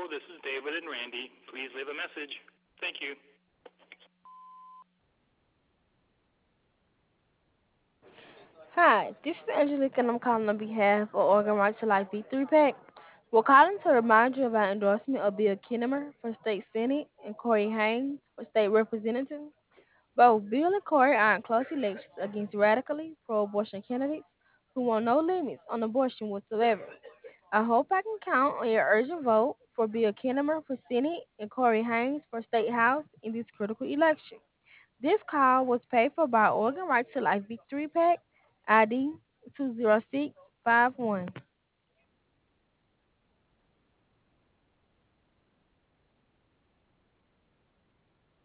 this is David and Randy. Please leave a message. Thank you. Hi, this is Angelica and I'm calling on behalf of Oregon Right to Life Victory Pack. We're calling to remind you of our endorsement of Bill Kinnemer for State Senate and Corey Haynes for State Representative. Both Bill and Corey are in close elections against radically pro-abortion candidates who want no limits on abortion whatsoever. I hope I can count on your urgent vote for Bill Kinnemer for Senate and Corey Haynes for State House in this critical election. This call was paid for by Oregon Right to Life Victory Pack, ID 20651.